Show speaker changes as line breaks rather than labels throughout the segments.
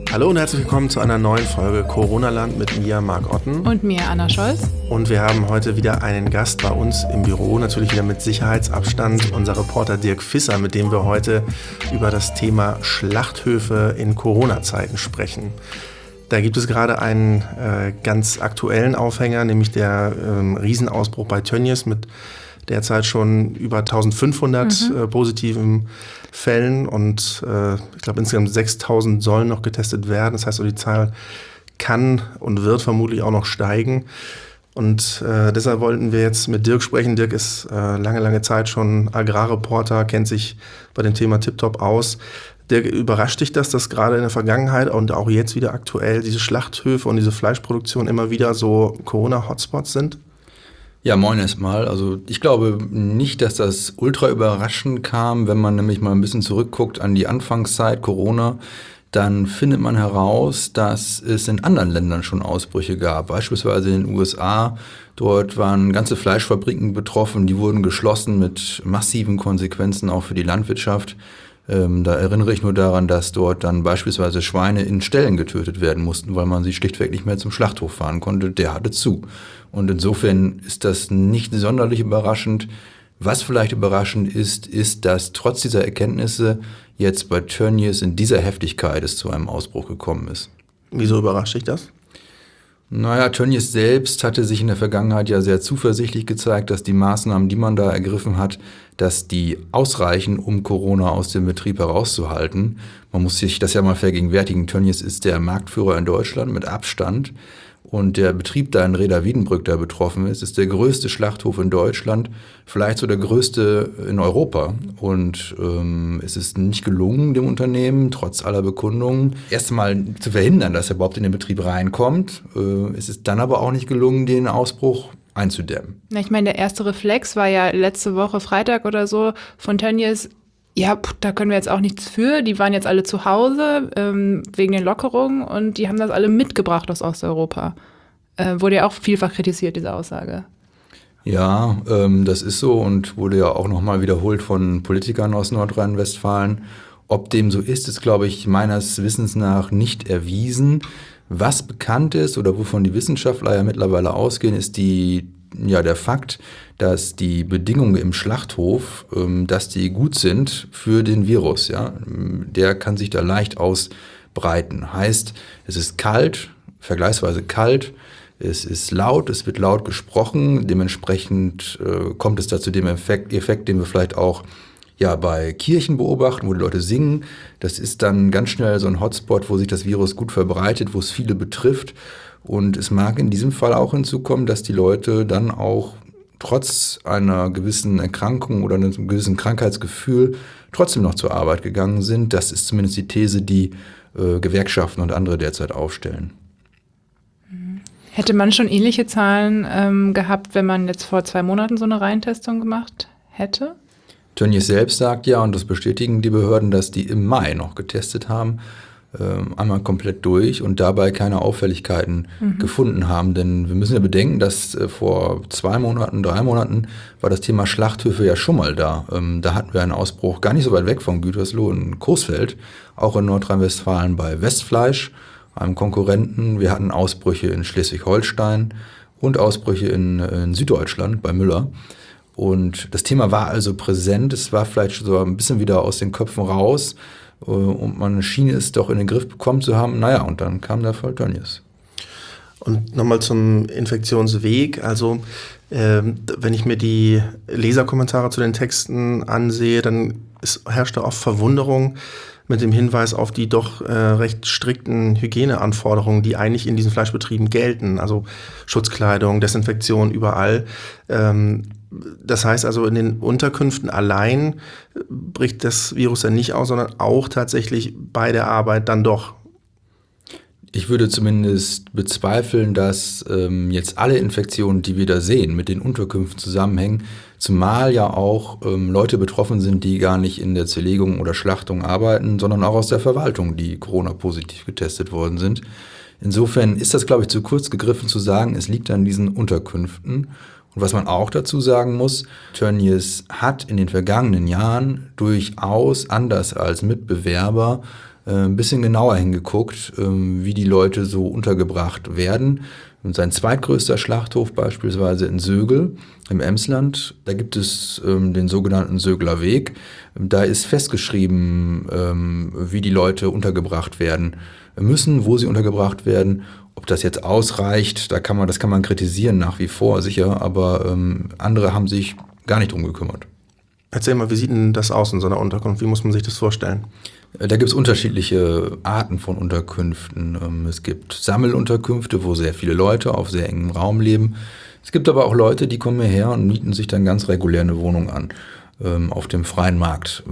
Hallo und herzlich willkommen zu einer neuen Folge Corona-Land mit mir, Marc Otten.
Und mir, Anna Scholz.
Und wir haben heute wieder einen Gast bei uns im Büro, natürlich wieder mit Sicherheitsabstand, unser Reporter Dirk Visser, mit dem wir heute über das Thema Schlachthöfe in Corona-Zeiten sprechen. Da gibt es gerade einen ganz aktuellen Aufhänger, nämlich der Riesenausbruch bei Tönnies mit derzeit schon über 1500 positiven Fällen und ich glaube insgesamt 6000 sollen noch getestet werden. Das heißt, die Zahl kann und wird vermutlich auch noch steigen. Und deshalb wollten wir jetzt mit Dirk sprechen. Dirk ist lange Zeit schon Agrarreporter, kennt sich bei dem Thema tiptop aus. Dirk, überrascht dich das, dass gerade in der Vergangenheit und auch jetzt wieder aktuell diese Schlachthöfe und diese Fleischproduktion immer wieder so Corona-Hotspots sind?
Ja, moin erstmal. Also ich glaube nicht, dass das ultra überraschend kam. Wenn man nämlich mal ein bisschen zurückguckt an die Anfangszeit Corona, dann findet man heraus, dass es in anderen Ländern schon Ausbrüche gab. Beispielsweise in den USA. Dort waren ganze Fleischfabriken betroffen, die wurden geschlossen mit massiven Konsequenzen auch für die Landwirtschaft. Da erinnere ich nur daran, dass dort dann beispielsweise Schweine in Ställen getötet werden mussten, weil man sie schlichtweg nicht mehr zum Schlachthof fahren konnte. Der hatte zu. Und insofern ist das nicht sonderlich überraschend. Was vielleicht überraschend ist, dass trotz dieser Erkenntnisse jetzt bei Tönnies in dieser Heftigkeit es zu einem Ausbruch gekommen ist.
Wieso überrascht dich das?
Naja, Tönnies selbst hatte sich in der Vergangenheit ja sehr zuversichtlich gezeigt, dass die Maßnahmen, die man da ergriffen hat, dass die ausreichen, um Corona aus dem Betrieb herauszuhalten. Man muss sich das ja mal vergegenwärtigen. Tönnies ist der Marktführer in Deutschland mit Abstand. Und der Betrieb da in Rheda-Wiedenbrück, der betroffen ist der größte Schlachthof in Deutschland, vielleicht so der größte in Europa. Und es ist nicht gelungen, dem Unternehmen, trotz aller Bekundungen, erstmal zu verhindern, dass er überhaupt in den Betrieb reinkommt. Es ist dann aber auch nicht gelungen, den Ausbruch einzudämmen.
Na, ich meine, der erste Reflex war ja letzte Woche Freitag oder so von Tönnies. Ja, da können wir jetzt auch nichts für. Die waren jetzt alle zu Hause wegen den Lockerungen und die haben das alle mitgebracht aus Osteuropa. Wurde ja auch vielfach kritisiert, diese Aussage.
Ja, das ist so und wurde ja auch nochmal wiederholt von Politikern aus Nordrhein-Westfalen. Ob dem so ist, glaube ich, meines Wissens nach nicht erwiesen. Was bekannt ist oder wovon die Wissenschaftler ja mittlerweile ausgehen, ist der Fakt, dass die Bedingungen im Schlachthof, dass die gut sind für den Virus. Ja? Der kann sich da leicht ausbreiten. Heißt, es ist kalt, vergleichsweise kalt, es ist laut, es wird laut gesprochen. Dementsprechend kommt es da zu dem Effekt, den wir vielleicht auch bei Kirchen beobachten, wo die Leute singen. Das ist dann ganz schnell so ein Hotspot, wo sich das Virus gut verbreitet, wo es viele betrifft. Und es mag in diesem Fall auch hinzukommen, dass die Leute dann auch trotz einer gewissen Erkrankung oder einem gewissen Krankheitsgefühl trotzdem noch zur Arbeit gegangen sind. Das ist zumindest die These, die Gewerkschaften und andere derzeit aufstellen.
Hätte man schon ähnliche Zahlen gehabt, wenn man jetzt vor 2 Monaten so eine Reihentestung gemacht hätte?
Tönnies selbst sagt ja, und das bestätigen die Behörden, dass die im Mai noch getestet haben, einmal komplett durch und dabei keine Auffälligkeiten gefunden haben. Denn wir müssen ja bedenken, dass vor 2 Monaten, 3 Monaten war das Thema Schlachthöfe ja schon mal da. Da hatten wir einen Ausbruch gar nicht so weit weg von Gütersloh in Coesfeld, auch in Nordrhein-Westfalen bei Westfleisch, einem Konkurrenten. Wir hatten Ausbrüche in Schleswig-Holstein und Ausbrüche in Süddeutschland bei Müller. Und das Thema war also präsent. Es war vielleicht so ein bisschen wieder aus den Köpfen raus. Und man schien es doch in den Griff bekommen zu haben. Naja, und dann kam der Fall Tönnies.
Und nochmal zum Infektionsweg. Also wenn ich mir die Leserkommentare zu den Texten ansehe, dann herrscht da oft Verwunderung mit dem Hinweis auf die doch recht strikten Hygieneanforderungen, die eigentlich in diesen Fleischbetrieben gelten. Also Schutzkleidung, Desinfektion überall. Das heißt also, in den Unterkünften allein bricht das Virus dann nicht aus, sondern auch tatsächlich bei der Arbeit dann doch.
Ich würde zumindest bezweifeln, dass jetzt alle Infektionen, die wir da sehen, mit den Unterkünften zusammenhängen, zumal ja auch Leute betroffen sind, die gar nicht in der Zerlegung oder Schlachtung arbeiten, sondern auch aus der Verwaltung, die Corona-positiv getestet worden sind. Insofern ist das, glaube ich, zu kurz gegriffen zu sagen, es liegt an diesen Unterkünften. Und was man auch dazu sagen muss, Tönnies hat in den vergangenen Jahren durchaus anders als Mitbewerber ein bisschen genauer hingeguckt, wie die Leute so untergebracht werden. Und sein zweitgrößter Schlachthof beispielsweise in Sögel im Emsland, da gibt es den sogenannten Sögler Weg. Da ist festgeschrieben, wie die Leute untergebracht werden müssen, wo sie untergebracht werden. Ob das jetzt ausreicht, das kann man kritisieren nach wie vor, sicher, aber andere haben sich gar nicht drum gekümmert.
Erzähl mal, wie sieht denn das aus in so einer Unterkunft? Wie muss man sich das vorstellen?
Da gibt es unterschiedliche Arten von Unterkünften. Es gibt Sammelunterkünfte, wo sehr viele Leute auf sehr engem Raum leben. Es gibt aber auch Leute, die kommen hierher und mieten sich dann ganz regulär eine Wohnung an auf dem freien Markt.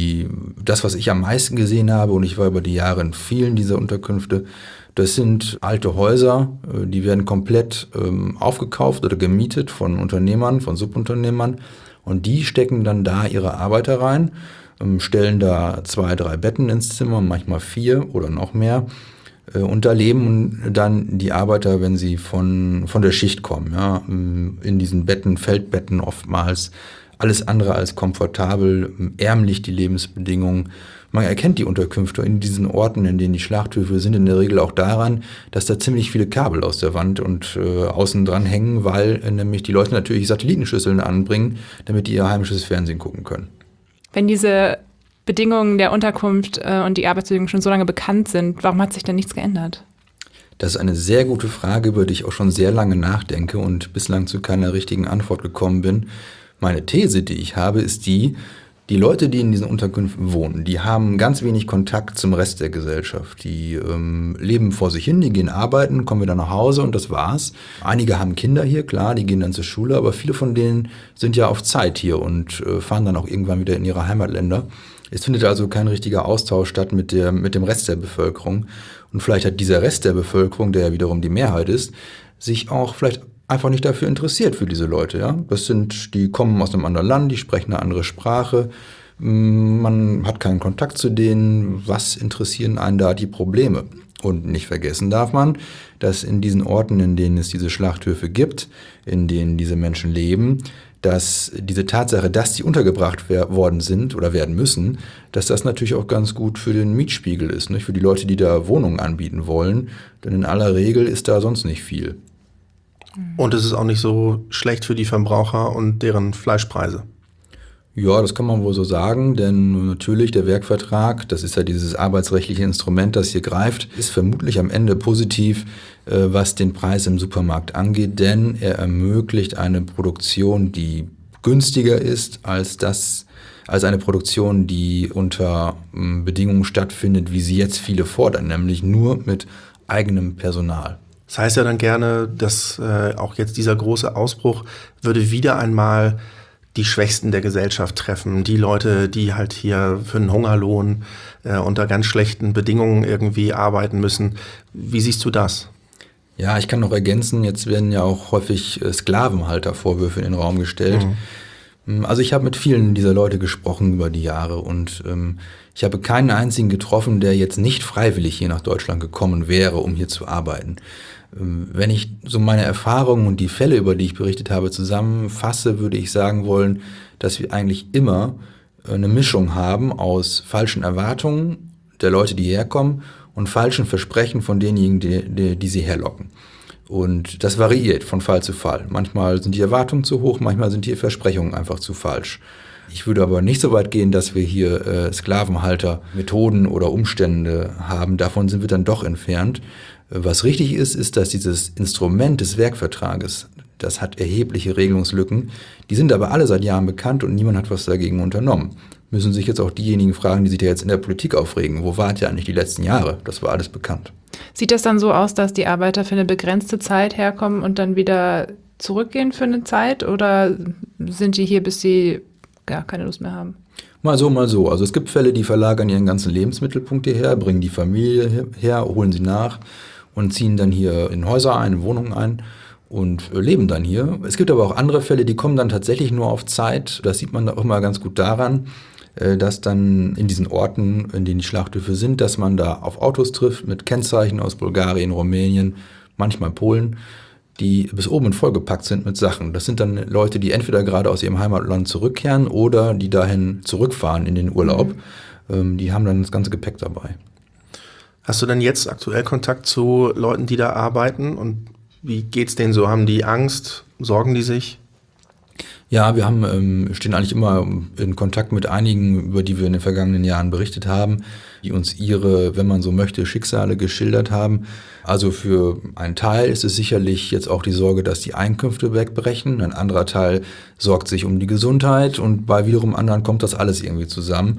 Das, was ich am meisten gesehen habe, und ich war über die Jahre in vielen dieser Unterkünfte, das sind alte Häuser, die werden komplett aufgekauft oder gemietet von Unternehmern, von Subunternehmern. Und die stecken dann da ihre Arbeiter rein, stellen da 2, 3 Betten ins Zimmer, manchmal 4 oder noch mehr. Und da leben dann die Arbeiter, wenn sie von der Schicht kommen, ja, in diesen Betten, Feldbetten oftmals. Alles andere als komfortabel, ärmlich die Lebensbedingungen. Man erkennt die Unterkünfte in diesen Orten, in denen die Schlachthöfe sind, in der Regel auch daran, dass da ziemlich viele Kabel aus der Wand und außen dran hängen, weil nämlich die Leute natürlich Satellitenschüsseln anbringen, damit die ihr heimisches Fernsehen gucken können.
Wenn diese Bedingungen der Unterkunft und die Arbeitsbedingungen schon so lange bekannt sind, warum hat sich denn nichts geändert?
Das ist eine sehr gute Frage, über die ich auch schon sehr lange nachdenke und bislang zu keiner richtigen Antwort gekommen bin. Meine These, die ich habe, ist die Leute, die in diesen Unterkünften wohnen, die haben ganz wenig Kontakt zum Rest der Gesellschaft. Die leben vor sich hin, die gehen arbeiten, kommen wieder nach Hause und das war's. Einige haben Kinder hier, klar, die gehen dann zur Schule, aber viele von denen sind ja auf Zeit hier und fahren dann auch irgendwann wieder in ihre Heimatländer. Es findet also kein richtiger Austausch statt mit dem Rest der Bevölkerung. Und vielleicht hat dieser Rest der Bevölkerung, der ja wiederum die Mehrheit ist, sich auch vielleicht einfach nicht dafür interessiert für diese Leute. Ja? Die kommen aus einem anderen Land, die sprechen eine andere Sprache. Man hat keinen Kontakt zu denen. Was interessieren einen da die Probleme? Und nicht vergessen darf man, dass in diesen Orten, in denen es diese Schlachthöfe gibt, in denen diese Menschen leben, dass diese Tatsache, dass die untergebracht worden sind oder werden müssen, dass das natürlich auch ganz gut für den Mietspiegel ist, nicht? Für die Leute, die da Wohnungen anbieten wollen. Denn in aller Regel ist da sonst nicht viel.
Und es ist auch nicht so schlecht für die Verbraucher und deren Fleischpreise.
Ja, das kann man wohl so sagen, denn natürlich der Werkvertrag, das ist ja dieses arbeitsrechtliche Instrument, das hier greift, ist vermutlich am Ende positiv, was den Preis im Supermarkt angeht, denn er ermöglicht eine Produktion, die günstiger ist als eine Produktion, die unter Bedingungen stattfindet, wie sie jetzt viele fordern, nämlich nur mit eigenem Personal.
Das heißt ja dann gerne, dass auch jetzt dieser große Ausbruch würde wieder einmal die Schwächsten der Gesellschaft treffen. Die Leute, die halt hier für einen Hungerlohn unter ganz schlechten Bedingungen irgendwie arbeiten müssen. Wie siehst du das?
Ja, ich kann noch ergänzen, jetzt werden ja auch häufig Sklavenhaltervorwürfe in den Raum gestellt. Also ich habe mit vielen dieser Leute gesprochen über die Jahre und ich habe keinen einzigen getroffen, der jetzt nicht freiwillig hier nach Deutschland gekommen wäre, um hier zu arbeiten. Wenn ich so meine Erfahrungen und die Fälle, über die ich berichtet habe, zusammenfasse, würde ich sagen wollen, dass wir eigentlich immer eine Mischung haben aus falschen Erwartungen der Leute, die herkommen, und falschen Versprechen von denjenigen, die sie herlocken. Und das variiert von Fall zu Fall. Manchmal sind die Erwartungen zu hoch, manchmal sind die Versprechungen einfach zu falsch. Ich würde aber nicht so weit gehen, dass wir hier Sklavenhalter, Methoden oder Umstände haben. Davon sind wir dann doch entfernt. Was richtig ist, ist, dass dieses Instrument des Werkvertrages, das hat erhebliche Regelungslücken. Die sind aber alle seit Jahren bekannt und niemand hat was dagegen unternommen. Müssen sich jetzt auch diejenigen fragen, die sich da jetzt in der Politik aufregen. Wo wart ihr eigentlich die letzten Jahre? Das war alles bekannt.
Sieht das dann so aus, dass die Arbeiter für eine begrenzte Zeit herkommen und dann wieder zurückgehen für eine Zeit? Oder sind die hier, bis sie gar keine Lust mehr haben?
Mal so, mal so. Also es gibt Fälle, die verlagern ihren ganzen Lebensmittelpunkt hierher, bringen die Familie her, holen sie nach und ziehen dann hier in Häuser ein, in Wohnungen ein und leben dann hier. Es gibt aber auch andere Fälle, die kommen dann tatsächlich nur auf Zeit. Das sieht man auch immer ganz gut daran, dass dann in diesen Orten, in denen die Schlachthöfe sind, dass man da auf Autos trifft mit Kennzeichen aus Bulgarien, Rumänien, manchmal Polen, die bis oben vollgepackt sind mit Sachen. Das sind dann Leute, die entweder gerade aus ihrem Heimatland zurückkehren oder die dahin zurückfahren in den Urlaub. Die haben dann das ganze Gepäck dabei.
Hast du denn jetzt aktuell Kontakt zu Leuten, die da arbeiten? Und wie geht's denen so? Haben die Angst? Sorgen die sich?
Ja, wir stehen eigentlich immer in Kontakt mit einigen, über die wir in den vergangenen Jahren berichtet haben, die uns ihre, wenn man so möchte, Schicksale geschildert haben. Also für einen Teil ist es sicherlich jetzt auch die Sorge, dass die Einkünfte wegbrechen. Ein anderer Teil sorgt sich um die Gesundheit und bei wiederum anderen kommt das alles irgendwie zusammen.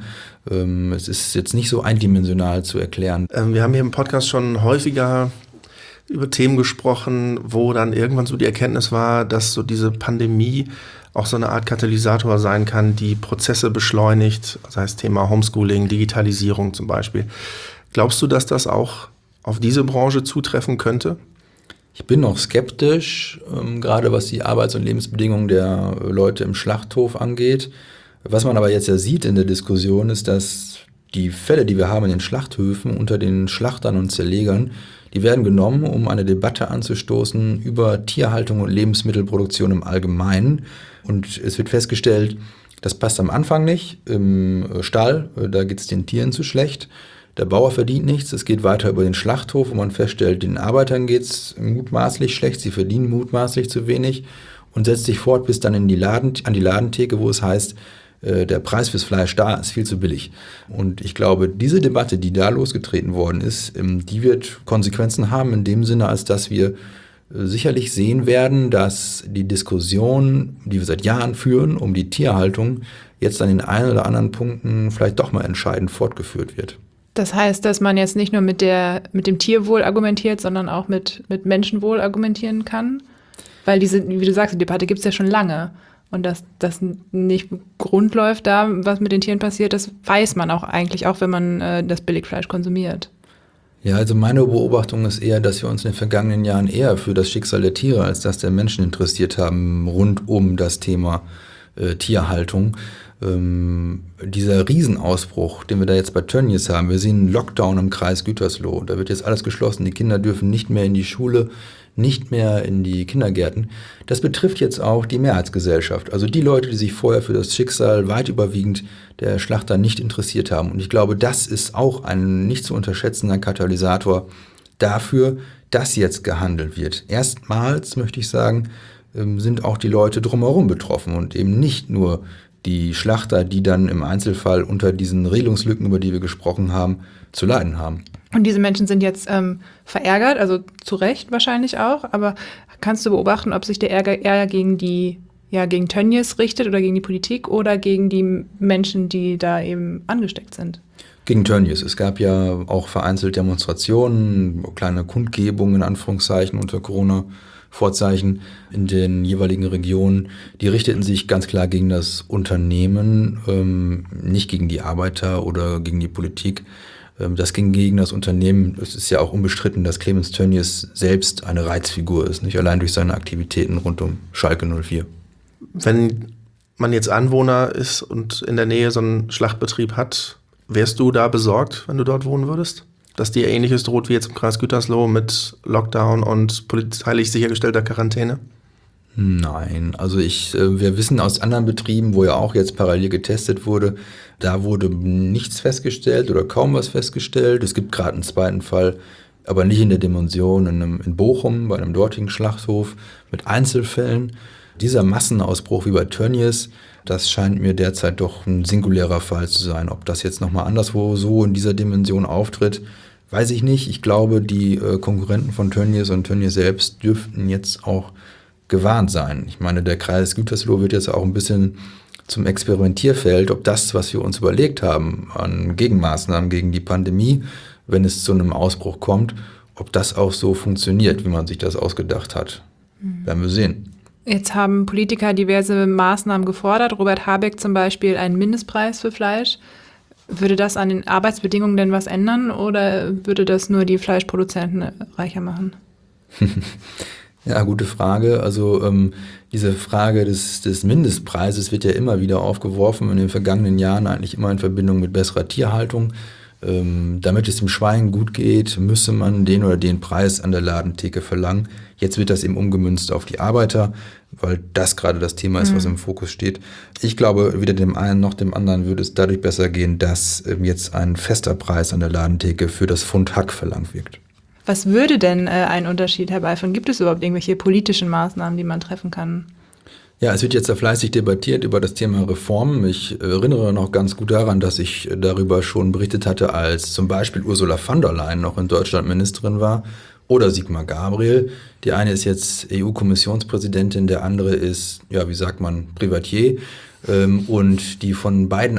Es ist jetzt nicht so eindimensional zu erklären.
Wir haben hier im Podcast schon häufiger über Themen gesprochen, wo dann irgendwann so die Erkenntnis war, dass so diese Pandemie auch so eine Art Katalysator sein kann, die Prozesse beschleunigt, das heißt Thema Homeschooling, Digitalisierung zum Beispiel. Glaubst du, dass das auch auf diese Branche zutreffen könnte?
Ich bin noch skeptisch, gerade was die Arbeits- und Lebensbedingungen der Leute im Schlachthof angeht. Was man aber jetzt ja sieht in der Diskussion ist, dass die Fälle, die wir haben in den Schlachthöfen unter den Schlachtern und Zerlegern, die werden genommen, um eine Debatte anzustoßen über Tierhaltung und Lebensmittelproduktion im Allgemeinen. Und es wird festgestellt, das passt am Anfang nicht. Im Stall, da geht es den Tieren zu schlecht. Der Bauer verdient nichts. Es geht weiter über den Schlachthof, wo man feststellt, den Arbeitern geht es mutmaßlich schlecht. Sie verdienen mutmaßlich zu wenig und setzt sich fort bis dann an die Ladentheke, wo es heißt, der Preis fürs Fleisch da ist viel zu billig. Und ich glaube, diese Debatte, die da losgetreten worden ist, die wird Konsequenzen haben in dem Sinne, als dass wir sicherlich sehen werden, dass die Diskussion, die wir seit Jahren führen, um die Tierhaltung, jetzt an den einen oder anderen Punkten vielleicht doch mal entscheidend fortgeführt wird.
Das heißt, dass man jetzt nicht nur mit dem Tierwohl argumentiert, sondern auch mit Menschenwohl argumentieren kann? Weil diese, wie du sagst, die Debatte gibt es ja schon lange. Und dass das nicht Grund läuft da, was mit den Tieren passiert, das weiß man auch eigentlich, auch wenn man das Billigfleisch konsumiert.
Ja, also meine Beobachtung ist eher, dass wir uns in den vergangenen Jahren eher für das Schicksal der Tiere als das der Menschen interessiert haben, rund um das Thema Tierhaltung. Dieser Riesenausbruch, den wir da jetzt bei Tönnies haben, wir sehen einen Lockdown im Kreis Gütersloh, da wird jetzt alles geschlossen, die Kinder dürfen nicht mehr in die Schule, nicht mehr in die Kindergärten. Das betrifft jetzt auch die Mehrheitsgesellschaft, also die Leute, die sich vorher für das Schicksal weit überwiegend der Schlachter nicht interessiert haben. Und ich glaube, das ist auch ein nicht zu unterschätzender Katalysator dafür, dass jetzt gehandelt wird. Erstmals, möchte ich sagen, sind auch die Leute drumherum betroffen und eben nicht nur die Schlachter, die dann im Einzelfall unter diesen Regelungslücken, über die wir gesprochen haben, zu leiden haben.
Und diese Menschen sind jetzt verärgert, also zu Recht wahrscheinlich auch, aber kannst du beobachten, ob sich der Ärger eher gegen gegen Tönnies richtet oder gegen die Politik oder gegen die Menschen, die da eben angesteckt sind?
Gegen Tönnies. Es gab ja auch vereinzelt Demonstrationen, kleine Kundgebungen in Anführungszeichen unter Corona-Vorzeichen in den jeweiligen Regionen. Die richteten sich ganz klar gegen das Unternehmen, nicht gegen die Arbeiter oder gegen die Politik. Das ging gegen das Unternehmen. Es ist ja auch unbestritten, dass Clemens Tönnies selbst eine Reizfigur ist, nicht allein durch seine Aktivitäten rund um Schalke 04.
Wenn man jetzt Anwohner ist und in der Nähe so einen Schlachtbetrieb hat, wärst du da besorgt, wenn du dort wohnen würdest? Dass dir Ähnliches droht wie jetzt im Kreis Gütersloh mit Lockdown und polizeilich sichergestellter Quarantäne?
Nein, also wir wissen aus anderen Betrieben, wo ja auch jetzt parallel getestet wurde, da wurde nichts festgestellt oder kaum was festgestellt. Es gibt gerade einen zweiten Fall, aber nicht in der Dimension in Bochum, bei einem dortigen Schlachthof mit Einzelfällen. Dieser Massenausbruch wie bei Tönnies, das scheint mir derzeit doch ein singulärer Fall zu sein. Ob das jetzt nochmal anderswo so in dieser Dimension auftritt, weiß ich nicht. Ich glaube, die Konkurrenten von Tönnies und Tönnies selbst dürften jetzt auch gewarnt sein. Ich meine, der Kreis Gütersloh wird jetzt auch ein bisschen zum Experimentierfeld, ob das, was wir uns überlegt haben an Gegenmaßnahmen gegen die Pandemie, wenn es zu einem Ausbruch kommt, ob das auch so funktioniert, wie man sich das ausgedacht hat. Werden wir sehen.
Jetzt haben Politiker diverse Maßnahmen gefordert. Robert Habeck zum Beispiel einen Mindestpreis für Fleisch. Würde das an den Arbeitsbedingungen denn was ändern oder würde das nur die Fleischproduzenten reicher machen?
Ja, gute Frage. Also diese Frage des Mindestpreises wird ja immer wieder aufgeworfen, in den vergangenen Jahren eigentlich immer in Verbindung mit besserer Tierhaltung. Damit es dem Schwein gut geht, müsse man den oder den Preis an der Ladentheke verlangen. Jetzt wird das eben umgemünzt auf die Arbeiter, weil das gerade das Thema ist, was im Fokus steht. Ich glaube, weder dem einen noch dem anderen würde es dadurch besser gehen, dass jetzt ein fester Preis an der Ladentheke für das Pfund Hack verlangt wird.
Was würde denn einen Unterschied herbeiführen? Gibt es überhaupt irgendwelche politischen Maßnahmen, die man treffen kann?
Ja, es wird jetzt sehr fleißig debattiert über das Thema Reformen. Ich erinnere noch ganz gut daran, dass ich darüber schon berichtet hatte, als zum Beispiel Ursula von der Leyen noch in Deutschland Ministerin war oder Sigmar Gabriel. Die eine ist jetzt EU-Kommissionspräsidentin, der andere ist, ja, wie sagt man, Privatier. Und die von beiden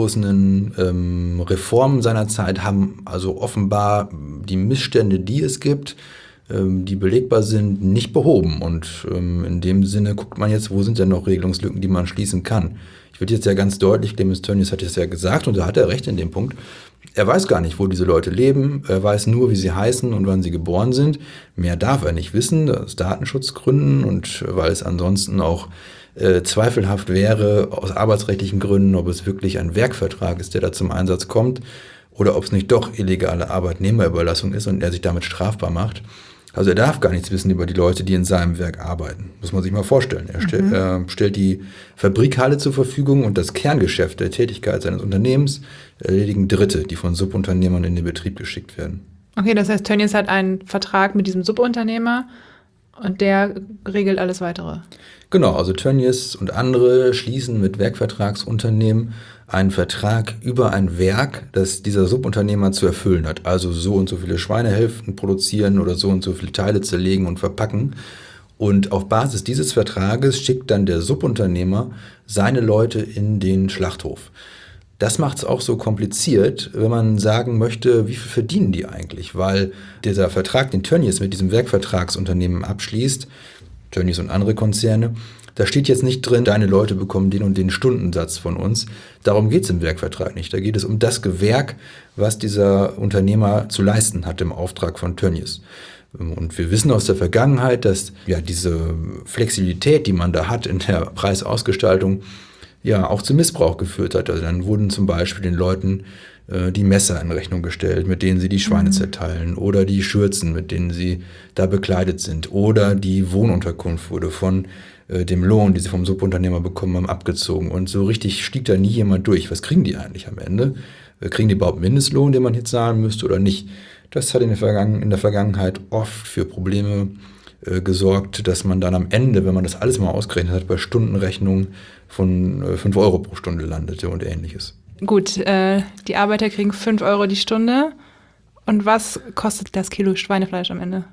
angestoßenen Reformen seiner Zeit haben also offenbar die Missstände, die es gibt, die belegbar sind, nicht behoben. Und in dem Sinne guckt man jetzt, wo sind denn noch Regelungslücken, die man schließen kann. Ich würde jetzt ja ganz deutlich, Clemens Tönnies hat es ja gesagt und da hat er recht in dem Punkt, er weiß gar nicht, wo diese Leute leben, er weiß nur, wie sie heißen und wann sie geboren sind. Mehr darf er nicht wissen, aus Datenschutzgründen und weil es ansonsten auch zweifelhaft wäre, aus arbeitsrechtlichen Gründen, ob es wirklich ein Werkvertrag ist, der da zum Einsatz kommt oder ob es nicht doch illegale Arbeitnehmerüberlassung ist und er sich damit strafbar macht. Also er darf gar nichts wissen über die Leute, die in seinem Werk arbeiten. Muss man sich mal vorstellen. Er stellt die Fabrikhalle zur Verfügung und das Kerngeschäft der Tätigkeit seines Unternehmens erledigen Dritte, die von Subunternehmern in den Betrieb geschickt werden.
Okay, das heißt, Tönnies hat einen Vertrag mit diesem Subunternehmer und der regelt alles Weitere.
Genau, also Tönnies und andere schließen mit Werkvertragsunternehmen einen Vertrag über ein Werk, das dieser Subunternehmer zu erfüllen hat. Also so und so viele Schweinehälften produzieren oder so und so viele Teile zerlegen und verpacken. Und auf Basis dieses Vertrages schickt dann der Subunternehmer seine Leute in den Schlachthof. Das macht es auch so kompliziert, wenn man sagen möchte, wie viel verdienen die eigentlich? Weil dieser Vertrag, den Tönnies mit diesem Werkvertragsunternehmen abschließt, Tönnies und andere Konzerne, da steht jetzt nicht drin, deine Leute bekommen den und den Stundensatz von uns. Darum geht es im Werkvertrag nicht. Da geht es um das Gewerk, was dieser Unternehmer zu leisten hat im Auftrag von Tönnies. Und wir wissen aus der Vergangenheit, dass ja diese Flexibilität, die man da hat in der Preisausgestaltung, ja auch zu Missbrauch geführt hat. Also dann wurden zum Beispiel den Leuten die Messer in Rechnung gestellt, mit denen sie die Schweine zerteilen, oder die Schürzen, mit denen sie da bekleidet sind, oder die Wohnunterkunft wurde von dem Lohn, die sie vom Subunternehmer bekommen haben, abgezogen. Und so richtig stieg da nie jemand durch. Was kriegen die eigentlich am Ende? Kriegen die überhaupt Mindestlohn, den man hier zahlen müsste oder nicht? Das hat in der Vergangenheit oft für Probleme gesorgt, dass man dann am Ende, wenn man das alles mal ausgerechnet hat, bei Stundenrechnungen von 5 Euro pro Stunde landete und Ähnliches.
Gut, die Arbeiter kriegen 5 Euro die Stunde. Und was kostet das Kilo Schweinefleisch am Ende?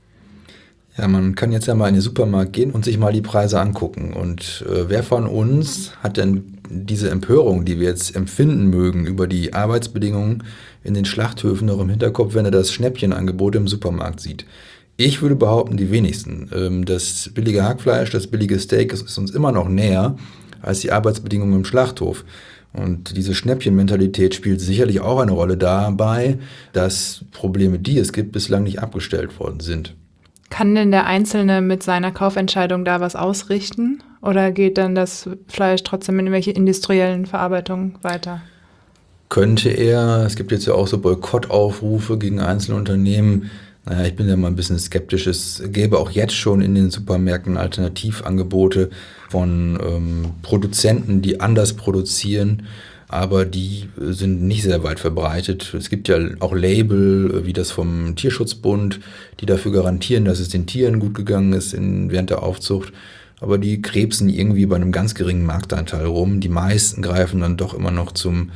Ja, man kann jetzt ja mal in den Supermarkt gehen und sich mal die Preise angucken. Und wer von uns hat denn diese Empörung, die wir jetzt empfinden mögen über die Arbeitsbedingungen in den Schlachthöfen noch im Hinterkopf, wenn er das Schnäppchenangebot im Supermarkt sieht? Ich würde behaupten, die wenigsten. Das billige Hackfleisch, das billige Steak ist uns immer noch näher als die Arbeitsbedingungen im Schlachthof. Und diese Schnäppchenmentalität spielt sicherlich auch eine Rolle dabei, dass Probleme, die es gibt, bislang nicht abgestellt worden sind.
Kann denn der Einzelne mit seiner Kaufentscheidung da was ausrichten? Oder geht dann das Fleisch trotzdem in irgendwelche industriellen Verarbeitungen weiter?
Könnte er. Es gibt jetzt ja auch so Boykottaufrufe gegen einzelne Unternehmen. Naja, ich bin ja mal ein bisschen skeptisch. Es gäbe auch jetzt schon in den Supermärkten Alternativangebote von Produzenten, die anders produzieren, aber die sind nicht sehr weit verbreitet. Es gibt ja auch Label, wie das vom Tierschutzbund, die dafür garantieren, dass es den Tieren gut gegangen ist während der Aufzucht. Aber die krebsen irgendwie bei einem ganz geringen Marktanteil rum. Die meisten greifen dann doch immer noch zum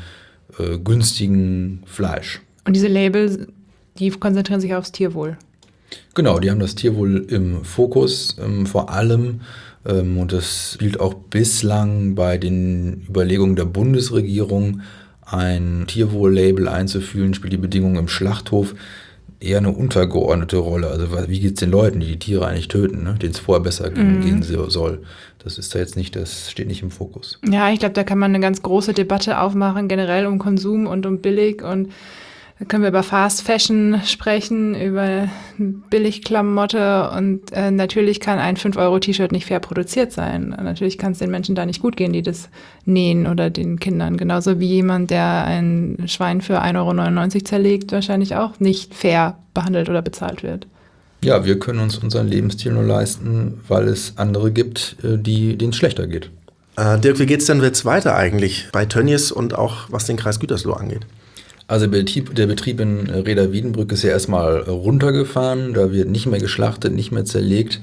günstigen Fleisch.
Und diese Label, die konzentrieren sich aufs Tierwohl?
Genau, die haben das Tierwohl im Fokus vor allem. Und das spielt auch bislang bei den Überlegungen der Bundesregierung, ein Tierwohl-Label einzuführen, spielt die Bedingungen im Schlachthof eher eine untergeordnete Rolle. Also wie geht es den Leuten, die die Tiere eigentlich töten, ne? Denen es vorher besser gehen soll. Das ist da jetzt nicht, das steht nicht im Fokus.
Ja, ich glaube, da kann man eine ganz große Debatte aufmachen, generell um Konsum und um billig und Da können wir über Fast Fashion sprechen, über Billigklamotte und natürlich kann ein 5-Euro-T-Shirt nicht fair produziert sein. Natürlich kann es den Menschen da nicht gut gehen, die das nähen oder den Kindern. Genauso wie jemand, der ein Schwein für 1,99 Euro zerlegt, wahrscheinlich auch nicht fair behandelt oder bezahlt wird.
Ja, wir können uns unseren Lebensstil nur leisten, weil es andere gibt, denen es schlechter geht.
Dirk, wie geht's denn jetzt weiter eigentlich bei Tönnies und auch was den Kreis Gütersloh angeht?
Also der Betrieb in Rheda-Wiedenbrück ist ja erstmal runtergefahren, da wird nicht mehr geschlachtet, nicht mehr zerlegt.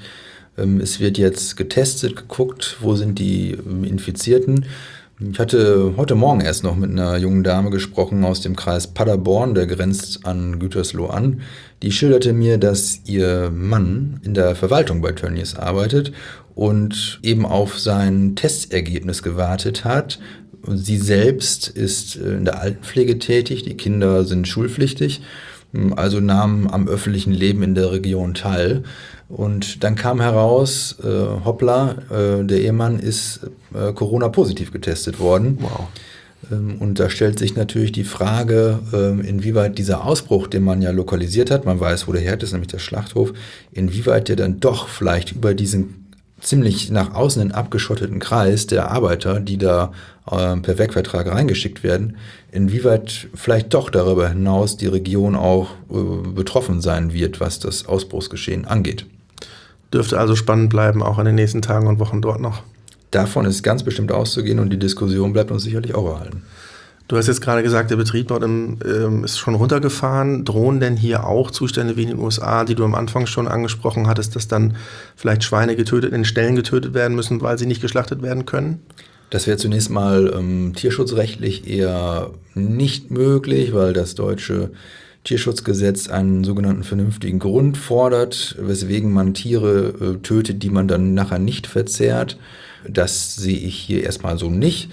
Es wird jetzt getestet, geguckt, wo sind die Infizierten. Ich hatte heute Morgen erst noch mit einer jungen Dame gesprochen aus dem Kreis Paderborn, der grenzt an Gütersloh an. Die schilderte mir, dass ihr Mann in der Verwaltung bei Tönnies arbeitet und eben auf sein Testergebnis gewartet hat. Sie selbst ist in der Altenpflege tätig, die Kinder sind schulpflichtig, also nahmen am öffentlichen Leben in der Region teil. Und dann kam heraus, hoppla, der Ehemann ist Corona-positiv getestet worden.
Wow.
Und da stellt sich natürlich die Frage, inwieweit dieser Ausbruch, den man ja lokalisiert hat, man weiß, wo der Herd ist, nämlich der Schlachthof, inwieweit der dann doch vielleicht über diesen ziemlich nach außen hin abgeschotteten Kreis der Arbeiter, die da per Werkvertrag reingeschickt werden, inwieweit vielleicht doch darüber hinaus die Region auch betroffen sein wird, was das Ausbruchsgeschehen angeht.
Dürfte also spannend bleiben, auch in den nächsten Tagen und Wochen dort noch.
Davon ist ganz bestimmt auszugehen und die Diskussion bleibt uns sicherlich auch erhalten.
Du hast jetzt gerade gesagt, der Betrieb dort ist schon runtergefahren. Drohen denn hier auch Zustände wie in den USA, die du am Anfang schon angesprochen hattest, dass dann vielleicht Schweine in Ställen getötet werden müssen, weil sie nicht geschlachtet werden können?
Das wäre zunächst mal tierschutzrechtlich eher nicht möglich, weil das deutsche Tierschutzgesetz einen sogenannten vernünftigen Grund fordert, weswegen man Tiere tötet, die man dann nachher nicht verzehrt. Das sehe ich hier erstmal so nicht.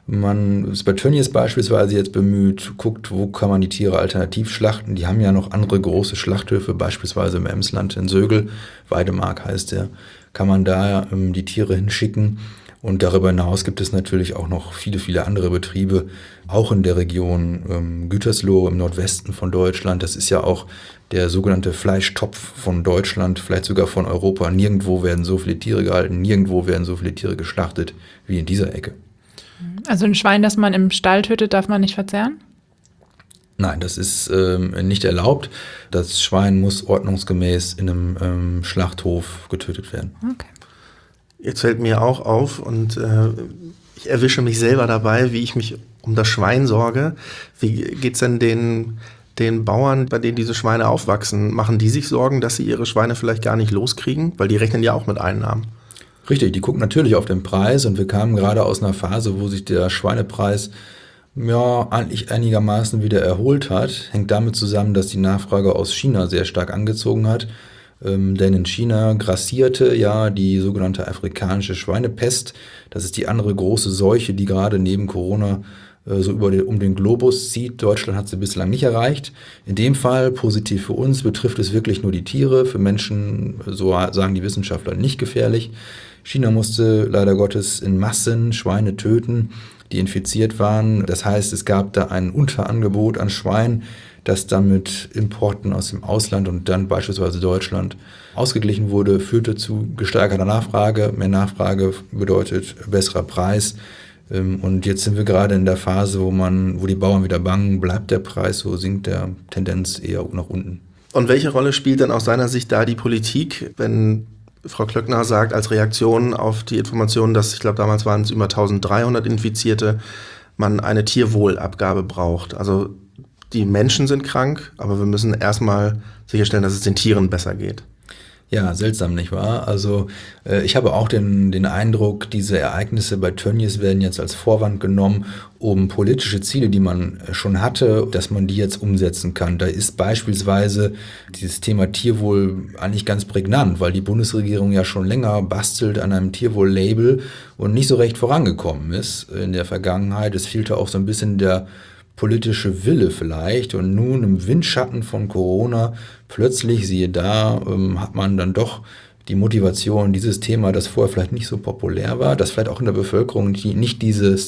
Man ist bei Tönnies beispielsweise jetzt bemüht, guckt, wo kann man die Tiere alternativ schlachten. Die haben ja noch andere große Schlachthöfe, beispielsweise im Emsland in Sögel, Weidemark heißt der, kann man da die Tiere hinschicken. Und darüber hinaus gibt es natürlich auch noch viele, viele andere Betriebe, auch in der Region Gütersloh im Nordwesten von Deutschland. Das ist ja auch der sogenannte Fleischtopf von Deutschland, vielleicht sogar von Europa. Nirgendwo werden so viele Tiere gehalten, nirgendwo werden so viele Tiere geschlachtet wie in dieser Ecke.
Also ein Schwein, das man im Stall tötet, darf man nicht verzehren?
Nein, das ist nicht erlaubt. Das Schwein muss ordnungsgemäß in einem Schlachthof getötet werden.
Okay.
Jetzt fällt mir auch auf und ich erwische mich selber dabei, wie ich mich um das Schwein sorge. Wie geht's denn den Bauern, bei denen diese Schweine aufwachsen? Machen die sich Sorgen, dass sie ihre Schweine vielleicht gar nicht loskriegen? Weil die rechnen ja auch mit Einnahmen.
Richtig, die gucken natürlich auf den Preis und wir kamen gerade aus einer Phase, wo sich der Schweinepreis eigentlich einigermaßen wieder erholt hat. Hängt damit zusammen, dass die Nachfrage aus China sehr stark angezogen hat. Denn in China grassierte ja die sogenannte afrikanische Schweinepest. Das ist die andere große Seuche, die gerade neben Corona so um den Globus zieht. Deutschland hat sie bislang nicht erreicht. In dem Fall, positiv für uns, betrifft es wirklich nur die Tiere. Für Menschen, so sagen die Wissenschaftler, nicht gefährlich. China musste leider Gottes in Massen Schweine töten, die infiziert waren. Das heißt, es gab da ein Unterangebot an Schweinen, das dann mit Importen aus dem Ausland und dann beispielsweise Deutschland ausgeglichen wurde, führte zu gesteigerter Nachfrage. Mehr Nachfrage bedeutet besserer Preis. Und jetzt sind wir gerade in der Phase, wo die Bauern wieder bangen, bleibt der Preis so, sinkt der Tendenz eher nach unten.
Und welche Rolle spielt denn aus seiner Sicht da die Politik, wenn Frau Klöckner sagt, als Reaktion auf die Informationen, dass, ich glaube, damals waren es über 1300 Infizierte, man eine Tierwohlabgabe braucht? Also die Menschen sind krank, aber wir müssen erstmal sicherstellen, dass es den Tieren besser geht.
Ja, seltsam, nicht wahr? Also ich habe auch den Eindruck, diese Ereignisse bei Tönnies werden jetzt als Vorwand genommen, um politische Ziele, die man schon hatte, dass man die jetzt umsetzen kann. Da ist beispielsweise dieses Thema Tierwohl eigentlich ganz prägnant, weil die Bundesregierung ja schon länger bastelt an einem Tierwohl-Label und nicht so recht vorangekommen ist in der Vergangenheit. Es fehlte auch so ein bisschen der politische Wille vielleicht und nun im Windschatten von Corona plötzlich, siehe da, hat man dann doch die Motivation, dieses Thema, das vorher vielleicht nicht so populär war, das vielleicht auch in der Bevölkerung nicht dieses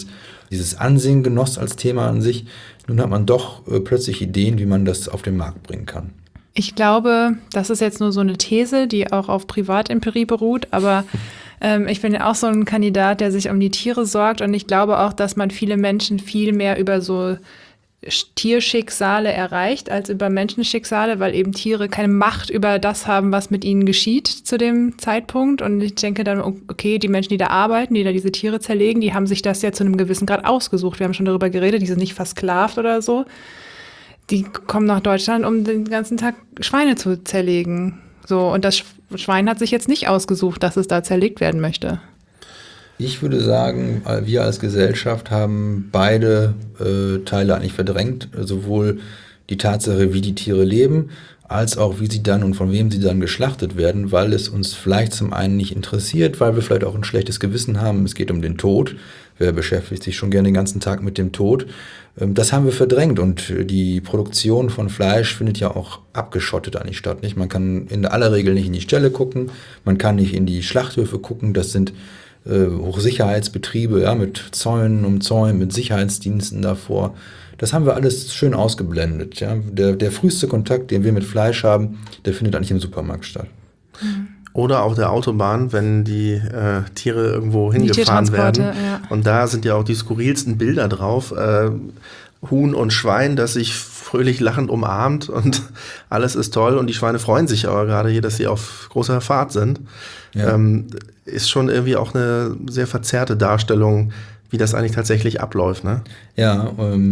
dieses Ansehen genoss als Thema an sich. Nun hat man doch plötzlich Ideen, wie man das auf den Markt bringen kann.
Ich glaube, das ist jetzt nur so eine These, die auch auf Privatempirie beruht, aber ich bin ja auch so ein Kandidat, der sich um die Tiere sorgt, und ich glaube auch, dass man viele Menschen viel mehr über so Tierschicksale erreicht als über Menschenschicksale, weil eben Tiere keine Macht über das haben, was mit ihnen geschieht zu dem Zeitpunkt. Und ich denke dann, okay, die Menschen, die da arbeiten, die da diese Tiere zerlegen, die haben sich das ja zu einem gewissen Grad ausgesucht. Wir haben schon darüber geredet, die sind nicht versklavt oder so. Die kommen nach Deutschland, um den ganzen Tag Schweine zu zerlegen. So, und das Schwein hat sich jetzt nicht ausgesucht, dass es da zerlegt werden möchte.
Ich würde sagen, wir als Gesellschaft haben beide Teile eigentlich verdrängt. Sowohl die Tatsache, wie die Tiere leben, als auch wie sie dann und von wem sie dann geschlachtet werden, weil es uns vielleicht zum einen nicht interessiert, weil wir vielleicht auch ein schlechtes Gewissen haben. Es geht um den Tod. Wer beschäftigt sich schon gerne den ganzen Tag mit dem Tod? Das haben wir verdrängt, und die Produktion von Fleisch findet ja auch abgeschottet eigentlich statt. Nicht? Man kann in aller Regel nicht in die Ställe gucken, man kann nicht in die Schlachthöfe gucken. Das sind Hochsicherheitsbetriebe, ja, mit Zäunen um Zäunen, mit Sicherheitsdiensten davor. Das haben wir alles schön ausgeblendet. Ja. Der früheste Kontakt, den wir mit Fleisch haben, der findet eigentlich im Supermarkt statt.
Oder auf der Autobahn, wenn die Tiere irgendwo hingefahren werden. Ja. Und da sind ja auch die skurrilsten Bilder drauf. Huhn und Schwein, das sich fröhlich lachend umarmt, und alles ist toll. Und die Schweine freuen sich aber gerade hier, dass sie auf großer Fahrt sind. Ja. Ist schon irgendwie auch eine sehr verzerrte Darstellung, wie das eigentlich tatsächlich abläuft, ne?
Ja,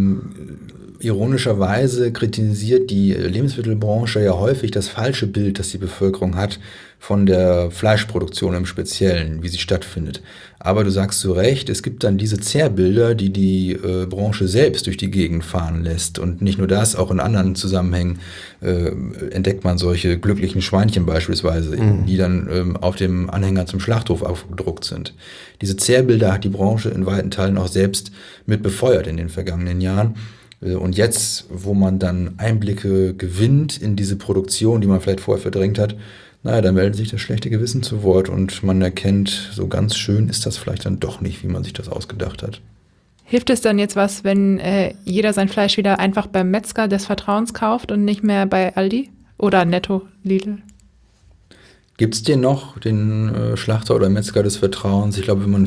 ironischerweise kritisiert die Lebensmittelbranche ja häufig das falsche Bild, das die Bevölkerung hat von der Fleischproduktion im Speziellen, wie sie stattfindet. Aber du sagst zu Recht, es gibt dann diese Zerrbilder, die Branche selbst durch die Gegend fahren lässt. Und nicht nur das, auch in anderen Zusammenhängen entdeckt man solche glücklichen Schweinchen beispielsweise, die dann auf dem Anhänger zum Schlachthof aufgedruckt sind. Diese Zerrbilder hat die Branche in weiten Teilen auch selbst mit befeuert in den vergangenen Jahren. Und jetzt, wo man dann Einblicke gewinnt in diese Produktion, die man vielleicht vorher verdrängt hat, naja, da meldet sich das schlechte Gewissen zu Wort, und man erkennt, so ganz schön ist das vielleicht dann doch nicht, wie man sich das ausgedacht hat.
Hilft es dann jetzt was, wenn jeder sein Fleisch wieder einfach beim Metzger des Vertrauens kauft und nicht mehr bei Aldi oder Netto, Lidl?
Gibt es den noch, den Schlachter oder Metzger des Vertrauens? Ich glaube, wenn man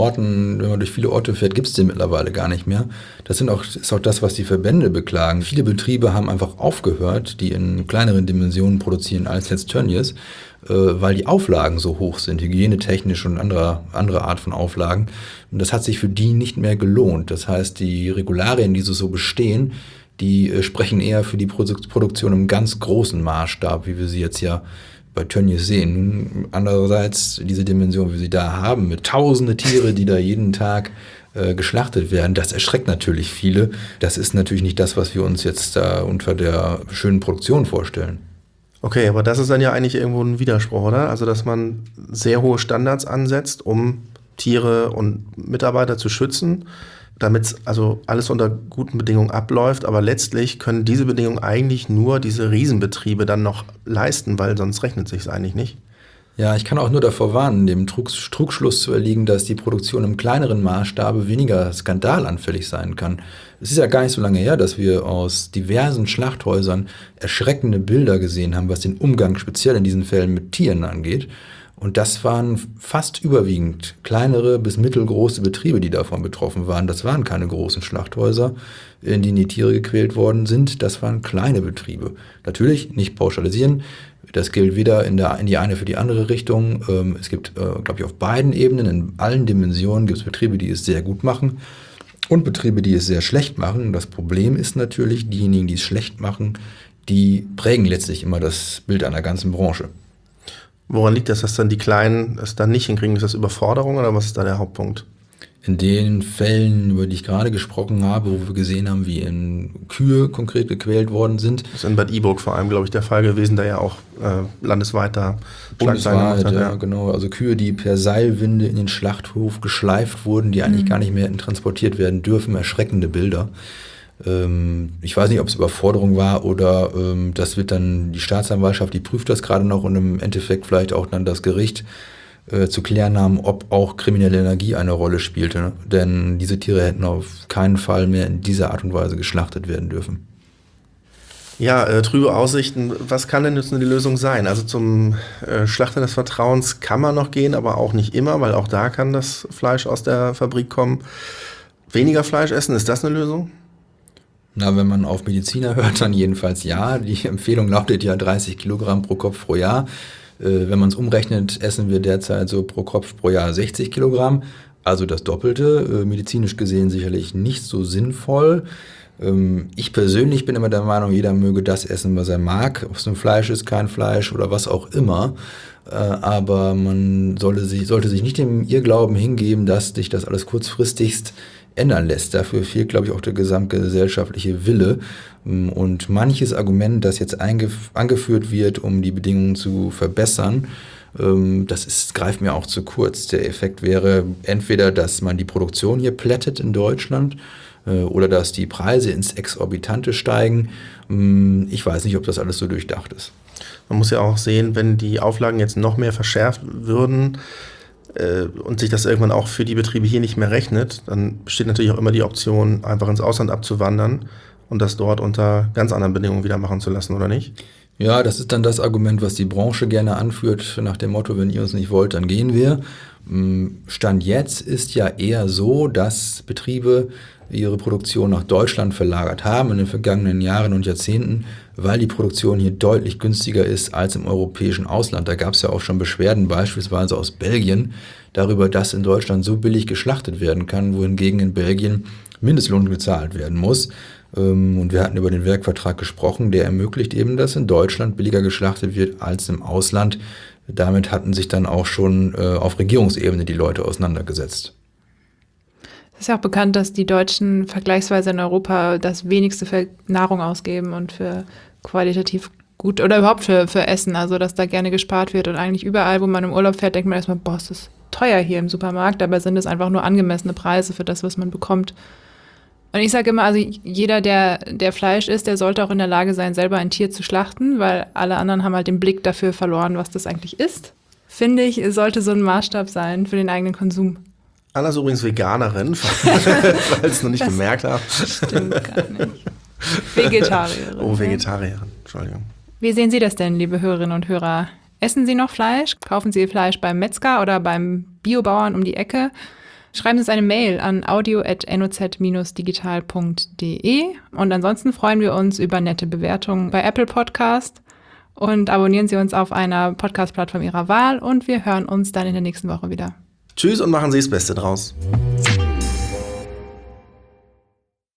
durch viele Orte fährt, gibt es den mittlerweile gar nicht mehr. Das ist auch das, was die Verbände beklagen. Viele Betriebe haben einfach aufgehört, die in kleineren Dimensionen produzieren als jetzt Tönnies, weil die Auflagen so hoch sind, hygienetechnisch und andere Art von Auflagen. Und das hat sich für die nicht mehr gelohnt. Das heißt, die Regularien, die so bestehen, die sprechen eher für die Produktion im ganz großen Maßstab, wie wir sie jetzt ja bei Tönnies sehen. Andererseits diese Dimension, wie wir sie da haben, mit tausende Tiere, die da jeden Tag geschlachtet werden, das erschreckt natürlich viele. Das ist natürlich nicht das, was wir uns jetzt da unter der schönen Produktion vorstellen.
Okay, aber das ist dann ja eigentlich irgendwo ein Widerspruch, oder? Also, dass man sehr hohe Standards ansetzt, um Tiere und Mitarbeiter zu schützen, damit also alles unter guten Bedingungen abläuft, aber letztlich können diese Bedingungen eigentlich nur diese Riesenbetriebe dann noch leisten, weil sonst rechnet sich es eigentlich nicht.
Ja, ich kann auch nur davor warnen, dem Trugschluss zu erliegen, dass die Produktion im kleineren Maßstabe weniger skandalanfällig sein kann. Es ist ja gar nicht so lange her, dass wir aus diversen Schlachthäusern erschreckende Bilder gesehen haben, was den Umgang speziell in diesen Fällen mit Tieren angeht. Und das waren fast überwiegend kleinere bis mittelgroße Betriebe, die davon betroffen waren. Das waren keine großen Schlachthäuser, in denen die Tiere gequält worden sind. Das waren kleine Betriebe. Natürlich nicht pauschalisieren. Das gilt weder in die eine für die andere Richtung. Es gibt, glaube ich, auf beiden Ebenen, in allen Dimensionen gibt es Betriebe, die es sehr gut machen und Betriebe, die es sehr schlecht machen. Das Problem ist natürlich, diejenigen, die es schlecht machen, die prägen letztlich immer das Bild einer ganzen Branche.
Woran liegt das, dass dann die Kleinen es dann nicht hinkriegen? Ist das Überforderung oder was ist da der Hauptpunkt?
In den Fällen, über die ich gerade gesprochen habe, wo wir gesehen haben, wie Kühe konkret gequält worden sind.
Das ist in Bad Iburg vor allem, glaube ich, der Fall gewesen, der ja auch landesweit da Schlagzeilen gemacht hat.
Ja, genau. Also Kühe, die per Seilwinde in den Schlachthof geschleift wurden, die eigentlich gar nicht mehr hätten transportiert werden dürfen. Erschreckende Bilder. Ich weiß nicht, ob es Überforderung war oder das wird dann die Staatsanwaltschaft, die prüft das gerade noch und im Endeffekt vielleicht auch dann das Gericht. zu klären haben, ob auch kriminelle Energie eine Rolle spielte. Denn diese Tiere hätten auf keinen Fall mehr in dieser Art und Weise geschlachtet werden dürfen.
Ja, trübe Aussichten. Was kann denn jetzt nur die Lösung sein? Also zum Schlachter des Vertrauens kann man noch gehen, aber auch nicht immer, weil auch da kann das Fleisch aus der Fabrik kommen. Weniger Fleisch essen, ist das eine Lösung?
Na, wenn man auf Mediziner hört, dann jedenfalls ja. Die Empfehlung lautet ja 30 Kilogramm pro Kopf pro Jahr. Wenn man es umrechnet, essen wir derzeit so pro Kopf pro Jahr 60 Kilogramm, also das Doppelte. Medizinisch gesehen sicherlich nicht so sinnvoll. Ich persönlich bin immer der Meinung, jeder möge das essen, was er mag, ob es nun Fleisch ist, kein Fleisch oder was auch immer. Aber man sollte sich nicht dem Irrglauben hingeben, dass sich das alles kurzfristigst ändern lässt. Dafür fehlt, glaube ich, auch der gesamtgesellschaftliche Wille. Und manches Argument, das jetzt angeführt wird, um die Bedingungen zu verbessern, greift mir auch zu kurz. Der Effekt wäre entweder, dass man die Produktion hier plättet in Deutschland oder dass die Preise ins Exorbitante steigen. Ich weiß nicht, ob das alles so durchdacht ist.
Man muss ja auch sehen, wenn die Auflagen jetzt noch mehr verschärft würden und sich das irgendwann auch für die Betriebe hier nicht mehr rechnet, dann besteht natürlich auch immer die Option, einfach ins Ausland abzuwandern und das dort unter ganz anderen Bedingungen wieder machen zu lassen, oder nicht?
Ja, das ist dann das Argument, was die Branche gerne anführt, nach dem Motto, wenn ihr uns nicht wollt, dann gehen wir. Stand jetzt ist ja eher so, dass Betriebe ihre Produktion nach Deutschland verlagert haben in den vergangenen Jahren und Jahrzehnten, weil die Produktion hier deutlich günstiger ist als im europäischen Ausland. Da gab es ja auch schon Beschwerden, beispielsweise aus Belgien, darüber, dass in Deutschland so billig geschlachtet werden kann, wohingegen in Belgien Mindestlohn gezahlt werden muss. Und wir hatten über den Werkvertrag gesprochen, der ermöglicht eben, dass in Deutschland billiger geschlachtet wird als im Ausland. Damit hatten sich dann auch schon auf Regierungsebene die Leute auseinandergesetzt.
Es ist ja auch bekannt, dass die Deutschen vergleichsweise in Europa das wenigste für Nahrung ausgeben und für qualitativ gut oder überhaupt für Essen. Also, dass da gerne gespart wird und eigentlich überall, wo man im Urlaub fährt, denkt man erstmal, boah, es ist teuer hier im Supermarkt. Dabei sind es einfach nur angemessene Preise für das, was man bekommt. Und ich sage immer, also jeder, der Fleisch isst, der sollte auch in der Lage sein, selber ein Tier zu schlachten, weil alle anderen haben halt den Blick dafür verloren, was das eigentlich ist. Finde ich, sollte so ein Maßstab sein für den eigenen Konsum.
Anna ist übrigens Veganerin, weil ich es noch nicht gemerkt habe.
Stimmt gar nicht. Vegetarierin.
Oh, Vegetarierin, Entschuldigung.
Wie sehen Sie das denn, liebe Hörerinnen und Hörer? Essen Sie noch Fleisch? Kaufen Sie Ihr Fleisch beim Metzger oder beim Biobauern um die Ecke? Schreiben Sie uns eine Mail an audio@noz-digital.de und ansonsten freuen wir uns über nette Bewertungen bei Apple Podcast und abonnieren Sie uns auf einer Podcast-Plattform Ihrer Wahl und wir hören uns dann in der nächsten Woche wieder.
Tschüss und machen Sie das Beste draus.